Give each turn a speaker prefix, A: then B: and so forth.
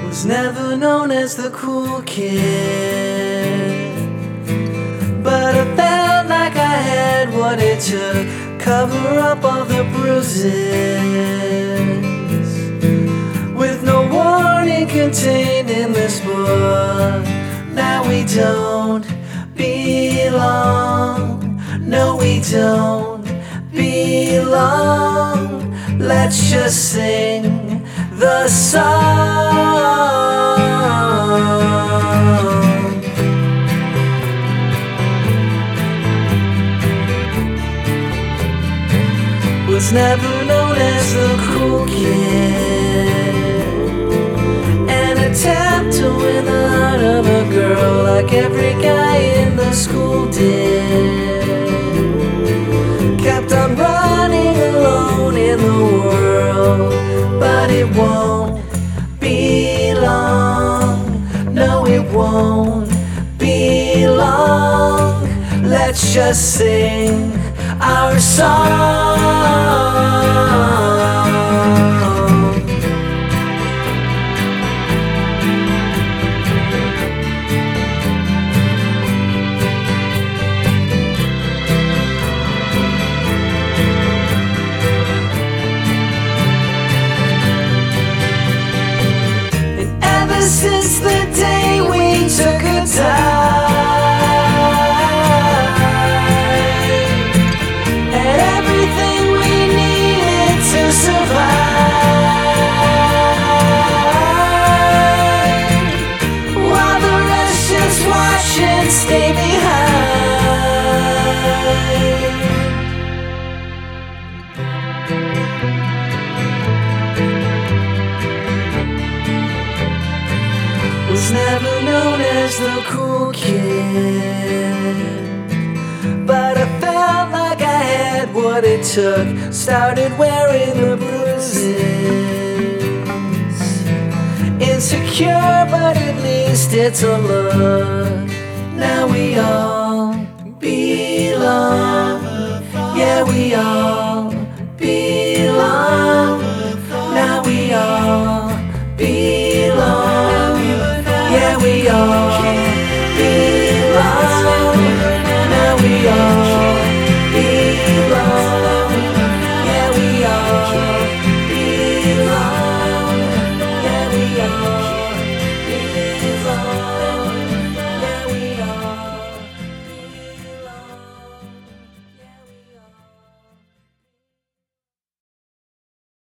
A: Was never known as the cool kid, but I felt like I had what it took. Cover up all the bruises with no warning contained in this book. Now we don't belong. No, we don't belong. Let's just sing the song. Was never known as the cool kid, an attempt to win the heart of a girl like every guy in the school did. Kept on running alone in the world, but it won't be long. No, it won't be long. Let's just sing our song. And ever since the day we took a dive, stay behind. Was never known as the cool kid, but I felt like I had what it took. Started wearing the bruises, insecure, but at least it's a look. Now we all belong. Yeah, we all belong. Now we all belong. Yeah, we all belong. Now we all belong. Yeah, we all belong. Yeah, we all belong.